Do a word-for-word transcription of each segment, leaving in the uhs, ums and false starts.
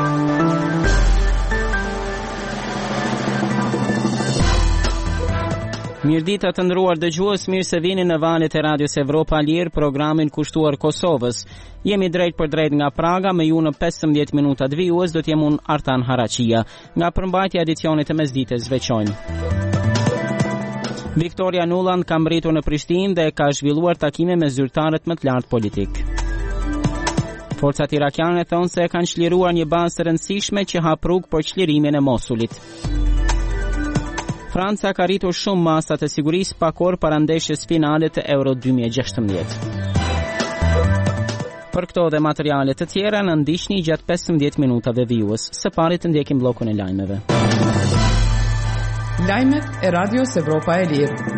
Mirëdita të nderuar dëgjues, mirë se vini në valët e Radios Evropa Lir, programin kushtuar Kosovës. Jemi drejt për drejt nga Praga, me ju në pesëmbëdhjetë minutat vijues do t'jem unë Artan Haraqia. Nga përmbajtja e edicionit të mesdites veçojnë. Viktoria Nuland ka mbritur në Prishtinë dhe ka zhvilluar takime me zyrtarët më të lartë politik. Forcat irakiane thonë se kanë çliruar një bazë të rëndësishme që hap rrugë për çlirimin e Mosulit. Franca ka rritur shumë masat e sigurisë pak orë para ndeshjes finale të Euro dy mijë e gjashtëmbëdhjetë. Për këto dhe materiale të tjera në ndiqni gjatë pesëmbëdhjetë minutave vijues. Së pari të ndjekim bllokun e lajmeve. Lajmet e Radios Evropa e Lirë.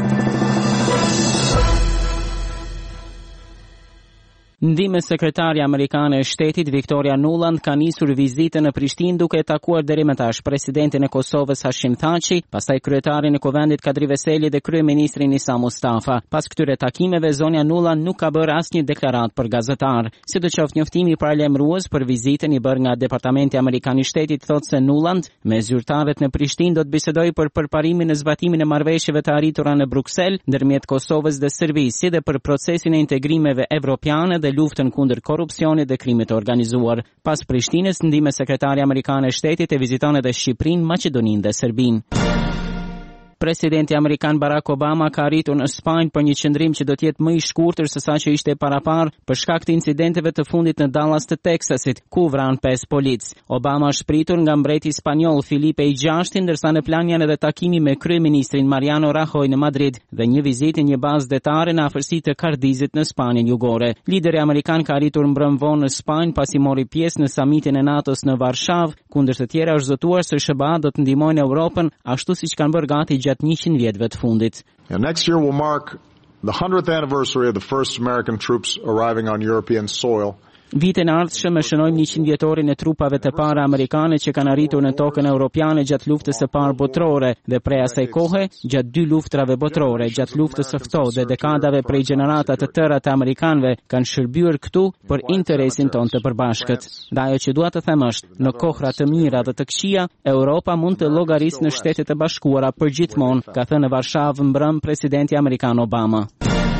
Ndime sekretarja amerikane e shtetit Victoria Nuland ka nisur vizitën në Prishtinë duke takuar deri më tash presidentin e Kosovës Hashim Thaçi, pastaj kryetarin e Kuvendit Kadri Veseli dhe kryeministrin Isa Mustafa. Pas këtyre takimeve zonja Nuland nuk ka bërë asnjë deklaratë për gazetar. Sidoqoftë njoftimi paralajmërues për vizitën i bërë nga Departamenti Amerikan i Shtetit thotë se Nuland me zyrtarët në Prishtinë do të bisedojë për përparimin e zbatimin e marrëveshjeve të arritura në Bruksel ndërmjet Kosovës dhe Serbisë, si dhe për procesin e integrimeve evropiane dhe luftën kundër korrupsionit dhe krimit të organizuar. Pas Prishtinës, ndime sekretari amerikan e shtetit e viziton edhe Shqipërinë, Maqedoninë dhe Serbinë. Presidenti amerikan Barack Obama ka arritur në Spanjë për një qëndrim që do të jetë më i shkurtër se sa që ishte parapar për shkak të incidenteve të fundit në Dallas të Teksasit, ku vran pesë polic. Obama është pritur nga mbreti spanjoll Filipe i gjashti, ndërsa në plan janë edhe takimi me kryeministrin Mariano Rajoy në Madrid dhe një vizitë në një bazë detare në afërsitë të Kardizit në Spanjën jugore. Lideri amerikan ka arritur mbrëmvonë në Spanjë pasi mori pjesë në samitin e NATO-s në Varshavë, kundër të tjera është zotuar se S B A do të ndihmojnë Europën ashtu siç kanë bërë gati gjatë njëqind vjetëve të fundit. And next year will mark the hundredth anniversary of the first American troops arriving on European soil. Vitin e ardhshëm e shënojmë njëqind vjetorin e trupave të para amerikane që kanë arritur në tokën europiane gjatë luftës së parë botërore dhe prej asaj kohe gjatë dy luftrave botërore, gjatë luftës së ftohtë dhe dekadave prej gjenerata të tëra të amerikanëve kanë shërbyer këtu për interesin tonë të përbashkët. Dhe ajo që dua të them është, në kohra të mira dhe të këqija, Europa mund të llogarisë në Shtetet e Bashkuara përgjithmonë, ka thënë në Varshavë mbrëm presidenti amerikan Obama.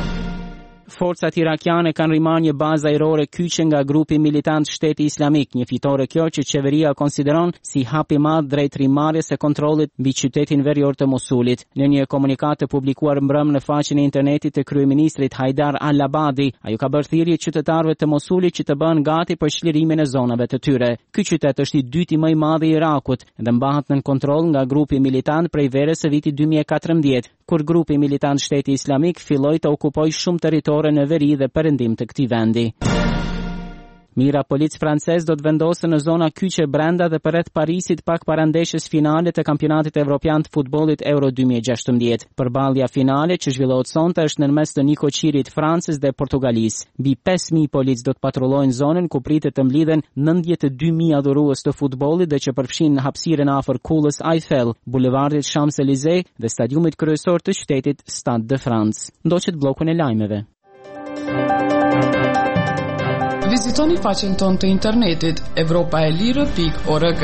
Forcat irakiane kanë rrimarrë një bazë ajrore kyçe nga grupi militant Shteti Islamik, një fitore kjo që qeveria konsideron si hap i madh drejt rrimarrjes së kontrollit mbi qytetin verior të Mosulit. Në një komunikat të publikuar mbrëm në faqen e internetit të kryeministrit Haidar al-Abadi, ai ka bërë thirrje qytetarëve të Mosulit që të bëhen gati për çlirimin e zonave të tyre. Ky qytet është i dyti më i madh i Irakut dhe mbahet nën kontroll nga grupi militant prej verës së vitit dy mijë e katërmbëdhjetë, kur grupi militant Shteti Islamik filloi të okupojë shumë territor në veri dhe perëndim të këtij vendi. Mira polic francez do të vendosën në zona kyçe brenda dhe përreth Parisit pak para ndeshjes finale të kampionatit evropian të futbollit Euro dy mijë e gjashtëmbëdhjetë. Përballja finale që zhvillohet sonte është nërmes të Nikoqirit, Francës dhe Portugalisë. Mbi pesë mijë polic do të patrullojnë zonën ku pritet të mblidhen nëntëdhjetë e dy mijë adhurues të futbollit dhe që përfshin hapësirën afër kulës Eiffel, bulevardit Champs-Élysées dhe stadiumit kryesor të qytetit Stade de France. Ndoqet bllokun e lajmeve. Vizitoni faqen tonë të internetit evropaelire pikë org.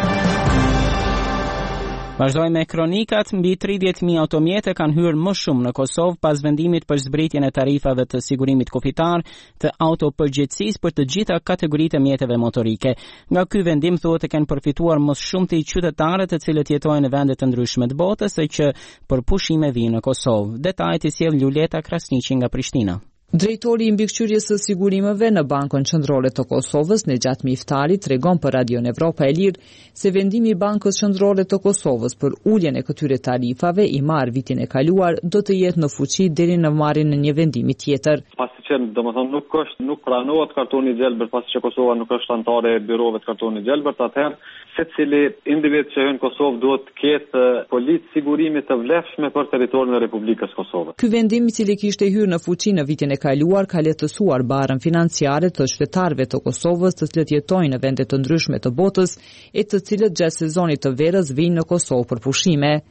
Vazhdojmë me kronikat. Mbi tridhjetë mijë automjete kanë hyrë më shumë në Kosovë pas vendimit për zbritjen e tarifave të sigurimit kufitar të autopërgjegjësisë për të gjitha kategoritë e mjeteve motorike. Nga ky vendim thuhet të kenë përfituar më shumë të qytetarët të cilët jetojnë në vende të ndryshme të botës se që për pushime vinë në Kosovë. Detajet i sjell Luleta Krasniqi nga Prishtina. Drejtori i mbikëqyrjes së sigurimeve në Bankën Qendrore të Kosovës, Nejat Miftari, tregon për Radion Evropa e Lirë se vendimi i Bankës Qendrore të Kosovës për uljen e këtyre tarifave i marrë vitin e kaluar do të jetë në fuqi deri në marrjen e një vendimi tjetër. Pasi që domethënë nuk është nuk pranohet kartoni i gjelbër, pasi që Kosova nuk është anëtare e byrove të kartonit gjelbër, atëherë secili individ që hyn në Kosovë duhet të ketë policë sigurimi të vlefshme për territorin e Republikës Kosovës. Ky vendim i cili kishte hyrë në fuqi në vitin e kaluar ka lehtësuar barën financiare të qytetarëve të Kosovës të cilët jetojnë në vende të ndryshme të botës e të cilët gjatë sezonit të verës vinë në Kosovë për pushime.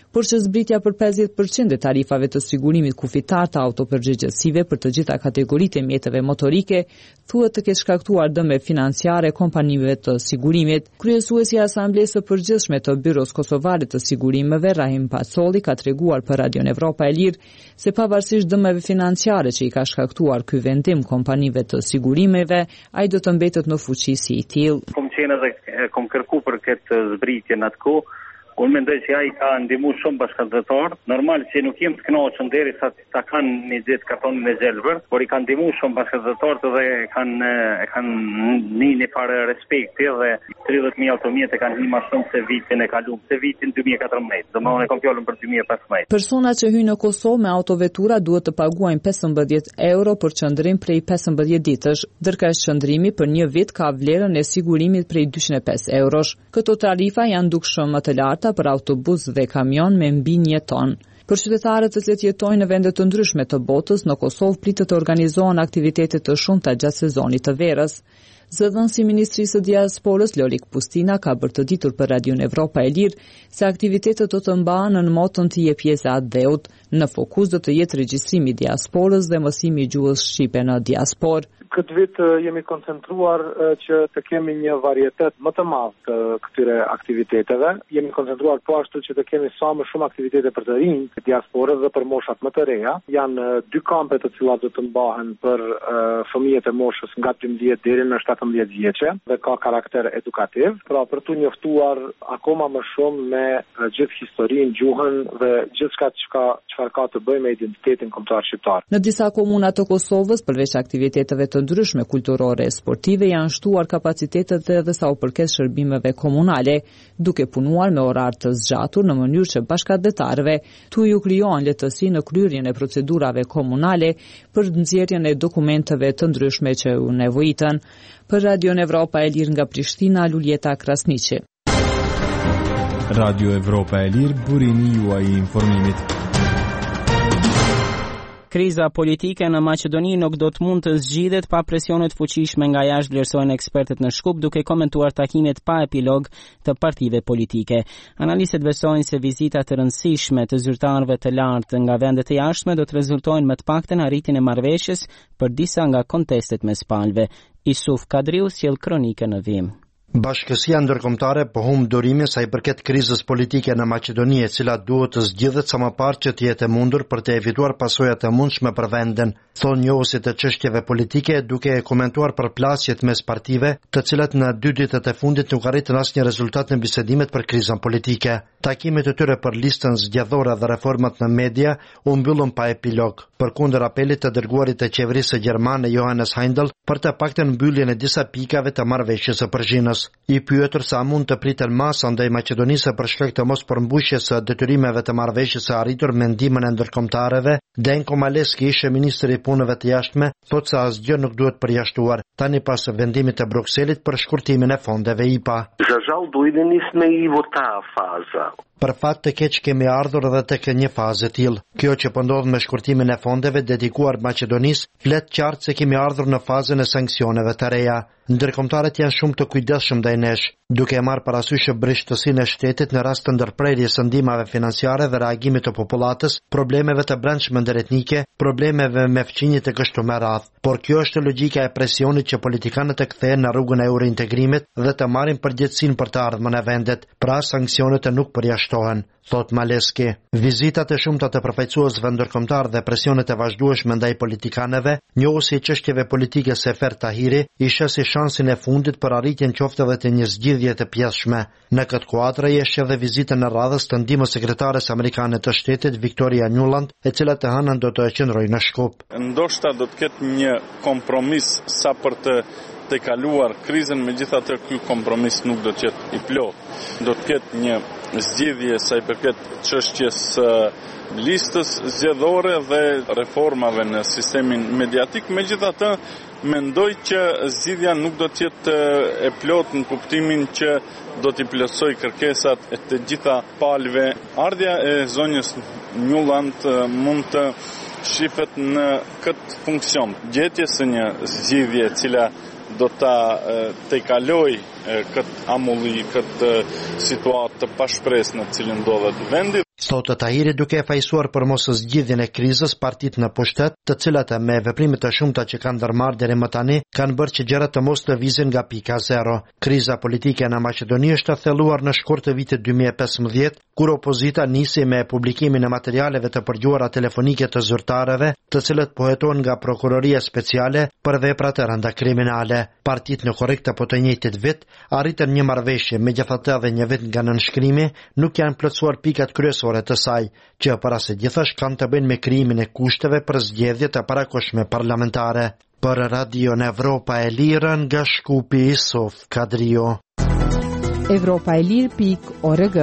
por që zbritja për pesëdhjetë përqind e tarifave të sigurimit kufitar të autopërgjegjësive për të gjitha kategoritë e mjeteve motorike thuhet të ketë shkaktuar dëme financiare kompanive të sigurimit. Kryesuesi i Asamblesë së Përgjithshme të Byros Kosovare të Sigurimeve, Rahim Pacolli, ka treguar për Radion Evropa e Lirë se pavarësisht dëmeve financiare që i ka shkaktuar ky vendim kompanive të sigurimeve, ai do të mbetet në fuqi si i tillë. Kom qenë edhe kom kërku për këtë zbritje në atë kohë. Unë mendoj që ai ka ndihmuar shumë bashkëdhëtar. Normal që nuk jem të kënaqur derisa ta kanë një ditë kartonin e gjelbër, por i kanë ndihmuar shumë bashkëdhëtarët dhe kanë e kanë një farë respekti dhe tridhjetë mijë automjete kanë hyrë më shumë se vitin e kaluar, se vitin dy mijë e katërmbëdhjetë. Domethënë e kam fjalën për dy mijë e pesëmbëdhjetë. Personat që hyjnë në Kosovë me autovetura duhet të paguajnë pesëmbëdhjetë euro për qëndrim prej pesëmbëdhjetë ditësh, ndërkësh qëndrimi për një vit ka vlerën e sigurimit prej dyqind e pesë eurosh. Këto tarifa janë dukshëm më të larta për autobus dhe kamion me mbi një ton. Për qytetarët të cilët jetojnë në vende të ndryshme të botës, në Kosovë pritet të organizohen aktivitete të shumta gjatë sezonit të verës. Zëdhënësi i Ministrisë së Diasporës Lorik Pustina ka bërtëditur për Radion Evropa e Lirë se aktivitetet do të mbahen në motën të jep pjesë atë dheut. Në fokus do të jetë regjistrimi i diasporës dhe mësimi i gjuhës shqipe në diasporë. Këtë vit jemi koncentruar që të kemi një varietet më të madh të këtyre aktiviteteve. Jemi koncentruar po ashtu që të kemi sa më shumë aktivitete për të rinj, të diasporës dhe për moshat më të reja. Janë dy kampe të cilat do të mbahen për uh, fëmijët e moshës nga tridhjetë deri në shtatëmbëdhjetë vjeçë dhe ka karakter edukativ. Pra për tu njoftuar akoma më shumë me uh, gjithë historinë, gjuhën dhe gjithçka çka çfarë ka të bëjë me identitetin kombëtar shqiptar. Në disa komuna të Kosovës, përveç aktiviteteve të ndryshme kulturore e sportive, janë shtuar kapacitetet edhe sa u përket shërbimeve komunale, duke punuar me orar të zgjatur në mënyrë që bashkëdhetarëve tu ju krijohen lehtësi në kryerjen e procedurave komunale për nxjerrjen e dokumenteve të ndryshme që u nevojiten. Për Radion Evropa e Lirë nga Prishtina, Luljeta Krasniqi. Radio Evropa e Lirë, burimi juaj i informimit. Kriza politike në Maqedoni nuk do të mund të zgjidhet pa presionet fuqishme nga jashtë, vlerësojnë ekspertët në Shkup, duke komentuar takimet pa epilog të partive politike. Analistët besojnë se vizita të rëndësishme të zyrtarëve të lartë nga vendet e jashtme do të rezultojnë më të paktën arritjen e marrëveshjes për disa nga kontestet mes palëve. Isuf Kadriu sjell kronikën në vim. Bashkësia ndërkombëtare po humb durimin sa i përket krizës politike në Maqedoni, e cila duhet të zgjidhet sa më parë që të jetë e mundur për të evituar pasojat e mundshme për vendin, thonë njohësit e çështjeve politike, duke komentuar përplasjet mes partive, të cilat në dy ditët e fundit nuk arritën asnjë rezultat në bisedimet për krizën politike. Takimet e tyre për listën zgjedhore dhe reformat në media u mbyllën pa epilog, përkundër apelit të dërguarit të qeverisë gjermane Johannes Heindel për të paktën mbylljen e disa pikave të marrëveshjes së Prishtinës. I pyetur sa mund të priten masa ndaj Maqedonisë për shkak të mos përmbushjes së detyrimeve të marrëveshjes së arritur me ndihmën e ndërkombëtarëve, Denko Maleski, ishte ministri i punëve të jashtme, thotë se asgjë nuk duhet përjashtuar tani pas vendimit të Brukselit për shkurtimin e fondeve I P A. Za žal dojde nisme I vo ta faza. Për fat të keq kemi ardhur edhe tek një fazë e tillë. Kjo që po ndodh me shkurtimin e fondeve dedikuar Maqedonisë, flet qartë se kemi ardhur në fazën e sanksioneve të reja. Ndërkombëtarët janë shumë të kujdesshëm ndaj nesh, duke marrë parasysh brështësinë e shtetit në rast të ndërprerjes së ndihmave financiare dhe reagimit të popullatës, problemeve të brendshme ndëretnike, problemeve me fqinjet e kështu me radhë. Por kjo është logjika e presionit që politikanët e kthehen në rrugën e eurointegrimit dhe të marrin përgjegjësinë për të ardhmen e vendit, pra sanksionet e nuk përjashtohen, thot Maleski. Vizitat e shumta të përfaqësuesve ndërkombëtar dhe presionet e vazhdueshme ndaj politikanëve, njohuesi i çështjeve politike Sefer Tahiri, i sheh si shansin e fundit për arritjen qoftë edhe të një zgjidhje të pjeshme. Në këtë kuadër është edhe vizita në radhës të ndihmës sekretares amerikane të shtetit Victoria Nuland, e cila të hënën do të qëndrojë në Shkup. Ndoshta do të ketë një kompromis sa për të të kaluar krizën, megjithatë ky kompromis nuk do të jetë I plotë. Do të ketë një zgjidhje sa I përket çështjes së listës zgjedhore dhe reformave në sistemin mediatik, megjithatë mendoj që zgjidhja nuk do të jetë e plotë në kuptimin që do t'i plotësoj kërkesat e të gjitha palëve. Ardhja e zonjës Nuland mund të shifet në këtë funksion. Gjetjes së një zgjidhje e cila do ta tejkaloj këtë amulli, këtë situatë të pashpresshme në cilën ndodhet vendi. Thotë Tahiri duke fajsuar për mos zgjidhjen e krizës partitë në pushtet, të cilat me veprime të shumta që kanë ndërmarrë deri më tani kanë bërë që gjërat të mos lëvizin nga pika zero. Kriza politike në Maqedoni është thelluar në shkurt të vitit dy mijë e pesëmbëdhjetë, kur opozita nisi me publikimin e materialeve të përgjuara telefonike të zyrtarëve, të cilët pohetohen nga prokuroria speciale për vepra të rënda kriminale. Partitë në korrekt apo të njëjtit vit arritën një marrëveshje, megjithatë edhe një vit nga nënshkrimi nuk janë plotësuar pikat kryesore të saj, që para së gjithësh kanë të bëjnë me krijimin e kushteve për zgjedhje të parakohshme parlamentare. Për Radio Evropa e Lirë nga Shkupi Sof Kadrio. Evropa e Lirë pikë org.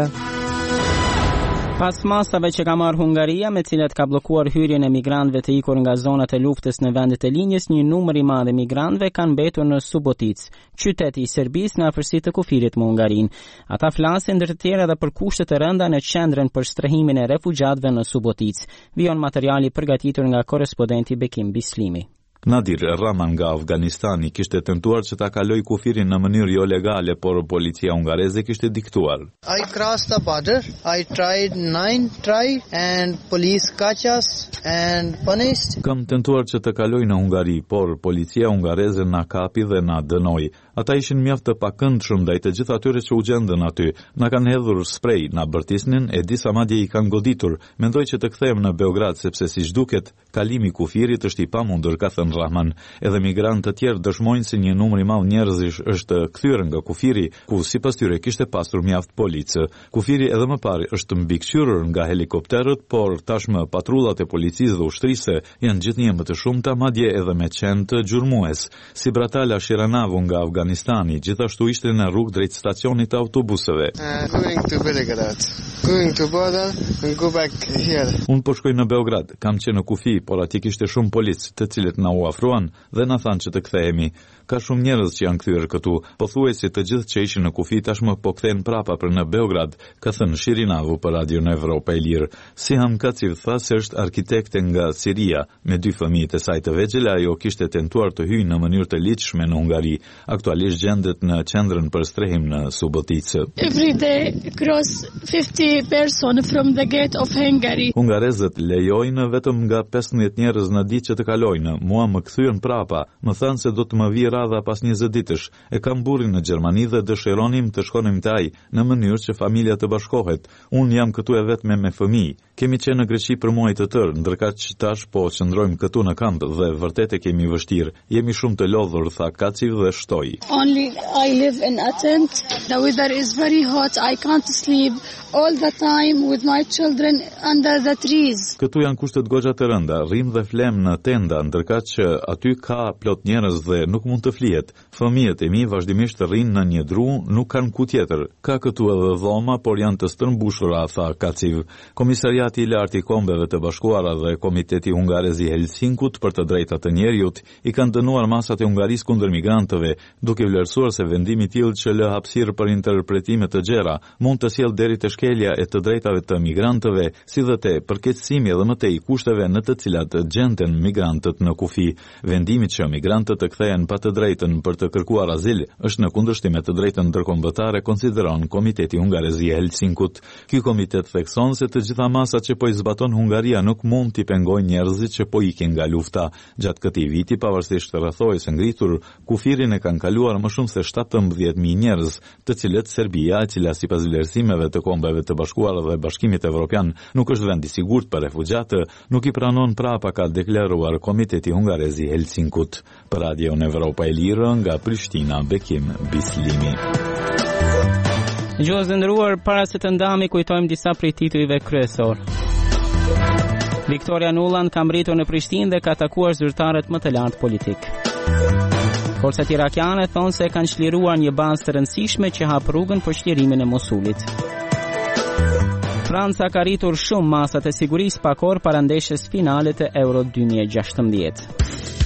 Pas masave që ka marrë Hungaria, me cilat ka bllokuar hyrjen e migrantëve të ikur nga zonat e luftës në vendet e linjës, një numër i madh e migrantëve kanë mbetur në Subotic, qyteti i Serbisë në afërsitë të kufirit me Hungarinë. Ata flasin ndër të tjera edhe për kushtet e rënda në qendrën për strehimin e refugjatëve në Subotic. Vijon materiali përgatitur nga korrespondenti Bekim Bislimi. Nadir Rahman nga Afganistani kishte tentuar që ta kaloj kufirin në mënyrë jo legale, por policia hungareze kishte diktuar. I crossed the border. I tried nine try and police catch us and punished. Kam tentuar që të kaloj në Hungari, por policia hungareze na kapi dhe na dënoi. Ata ishin mjaft të pakëndshëm ndaj të gjithë atyre që u gjendën aty. Na kanë hedhur sprej, na bërtisnin e disa madje i kanë goditur. Mendoj që të kthehem në Beograd sepse siç duket, kalimi i kufirit është i pamundur, ka thënë Rahman. Edhe migrantë të tjerë dëshmojnë se një numër i madh njerëzish është kthyer nga kufiri, ku sipas tyre kishte pasur mjaft policë. Kufiri edhe më parë është mbikëqyrur nga helikopterët, por tashmë patrullat e policisë dhe ushtrisë janë gjithnjë më të shumta, madje edhe me qenë të gjurmues. Si Bratala Shiranavu nga Afganistani gjithashtu ishte në rrugë drejt stacionit të autobuseve. Uh, going to Belgrade. Going to border and go back here. Unë po shkoj në Beograd, kam qenë në kufi, por aty kishte shumë policë, të cilët na u afruan dhe na thanë që të kthehemi. Ka shumë njerëz që janë kthyer këtu, pothuajse të gjithë që ishin në kufi tashmë po kthehen prapa për në Beograd, ka thënë Shirinavu për Radio Evropa e Lirë. Siham Kaciv tha se është arkitekte nga Siria, me dy fëmijë të saj të vegjël, ajo kishte tentuar të hyjë në mënyrë të ligjshme në Hungari. Aktualisht gjendet në qendrën për strehim në Subotic. Every day cross fifty person from the gate of Hungary. Hungarezët lejojnë vetëm nga pesëmbëdhjetë njerëz në ditë që të kalojnë. Mua më kthyen prapa, më thanë se do të më vijë radha pas njëzet ditësh. E kam burrin në Gjermani dhe dëshironim të shkonim te ai në mënyrë që familja të bashkohet. Unë jam këtu e vetëm me fëmijë. Kemi qenë në Greqi për muaj të tërë, ndërkaq që tash po qëndrojmë këtu në kamp dhe vërtet e kemi vështirë. Jemi shumë të lodhur, tha Kaciv dhe shtoi. Only I live in a tent. The weather is very hot. I can't sleep all the time with my children under the trees. Këtu janë kushtet goxha të rënda, rrim dhe flem në tenda, ndërkaq që aty ka plot njerëz dhe nuk mund të flihet. Fëmijët e mi vazhdimisht rrinë në një dru, nuk kanë ku tjetër. Ka këtu edhe dhoma, por janë të stërmbushura, tha Kaciv. Komisariati i lartë i Kombeve të Bashkuara dhe Komiteti Hungarez i Helsinkut për të drejtat të njerëzit i kanë dënuar masat e Hungarisë kundër migrantëve, duke vlerësuar se vendimi i tillë që lë hapësirë për interpretime të gjera mund të sjellë deri te shkelja e të drejtave të migrantëve, si dhe te përkeqësimi edhe më tej kushteve në të cilat gjenden migrantët në kufi. Vendimi që migrantët të kthehen pa të drejtën për të kërkuar azil është në kundërshtim me të drejtën ndërkombëtare, konsideron Komiteti Hungarez i Helsinkut. Ky komitet thekson se të gjitha masat që po i zbaton Hungaria nuk mund t'i pengojnë njerëzit që po ikin nga lufta. Gjatë këtij viti, pavarësisht rrethojës së ngritur, kufirin e kanë kaluar më shumë se shtatëmbëdhjetë mijë njerëz, të cilët Serbia, e cila sipas vlerësimeve të Kombeve të Bashkuara dhe Bashkimit Evropian nuk është vend i sigurt për refugjatë, nuk i pranon prapa, ka deklaruar Komiteti Hungarez i Helsinkut. Për Radio Evropa e Lirë nga Prishtina, Bekim Bislimi. Gjuhës e nderuar, para se të ndami kujtojmë disa prej titujve kryesor. Viktoria Nuland ka mbritur në Prishtinë dhe ka takuar zyrtarët më të lartë politik. Forcat irakiane thonë se kanë çliruar një bazë të rëndësishme që hap rrugën për çlirimin e Mosulit. Franca ka rritur shumë masat e sigurisë pakor para ndeshjes finale të Euro dy mijë e gjashtëmbëdhjetë.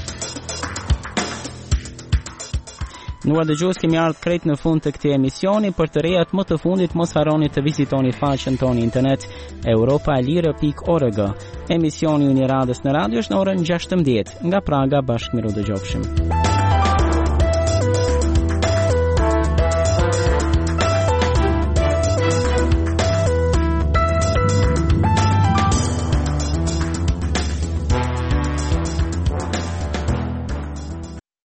Nuar dëgjues, kemi ardhur krejt në fund të këtij emisioni. Për të rejat më të fundit, mos harroni të vizitoni faqen tonë internet europa e lirë pikë org. Emisioni i Radhës në radio është në orën gjashtëmbëdhjetë nga Praga. Bashkë miru dëgjofshim.